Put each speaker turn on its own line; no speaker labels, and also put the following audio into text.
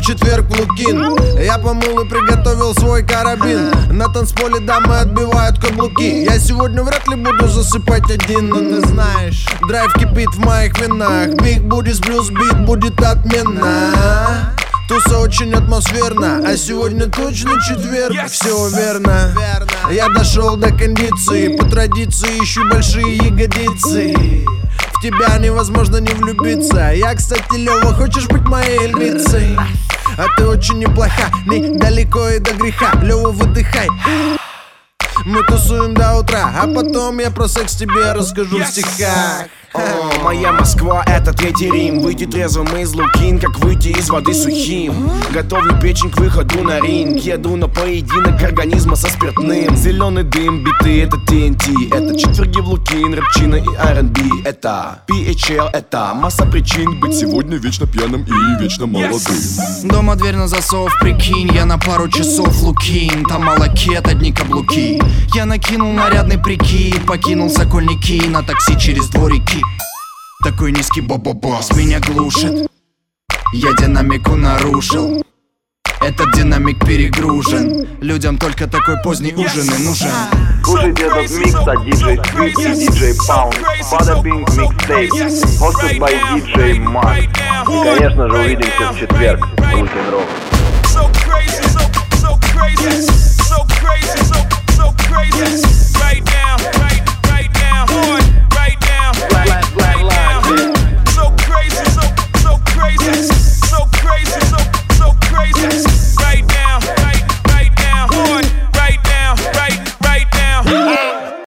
четверг в Лукин. Я помыл и приготовил свой карабин. На танцполе дамы отбивают каблуки. Я сегодня вряд ли буду засыпать один, но ты знаешь, драйв кипит в моих винах. Биг будет плюс бит, будет отменно. Туса очень атмосферно, а сегодня точно четверг. Все верно, я дошел до кондиции. По традиции ищу большие ягодицы. В тебя невозможно не влюбиться. Я, кстати, Лёва, хочешь быть моей львицей? А ты очень неплоха, недалеко и до греха. Лёва, выдыхай. Мы тусуем до утра, а потом я про секс тебе расскажу в стихах.
О, моя Москва, это третий Рим. Выйти трезвым из Лукин, как выйти из воды сухим. Готовлю печень к выходу на ринг. Еду на поединок организма со спиртным. Зеленый дым, биты, это TNT. Это четверги в Лукин, рэпчина и R&B. Это PHL, это масса причин быть сегодня вечно пьяным и вечно молодым.
Дома дверь на засов, прикинь, я на пару часов в Лукин. Там малакет, одни каблуки. Я накинул нарядный прикид, покинул Сокольники на такси через дворики. Такой низкий бо-бо-бос меня глушит. Я динамику нарушил. Этот динамик перегружен. Людям только такой поздний ужин и нужен.
Слушайте этот микс от диджей Сквик и диджей Паунд. Bada Bing Mixtape, hosted by DJ Mark. И, конечно же, увидимся в четверг в Лукин Рок.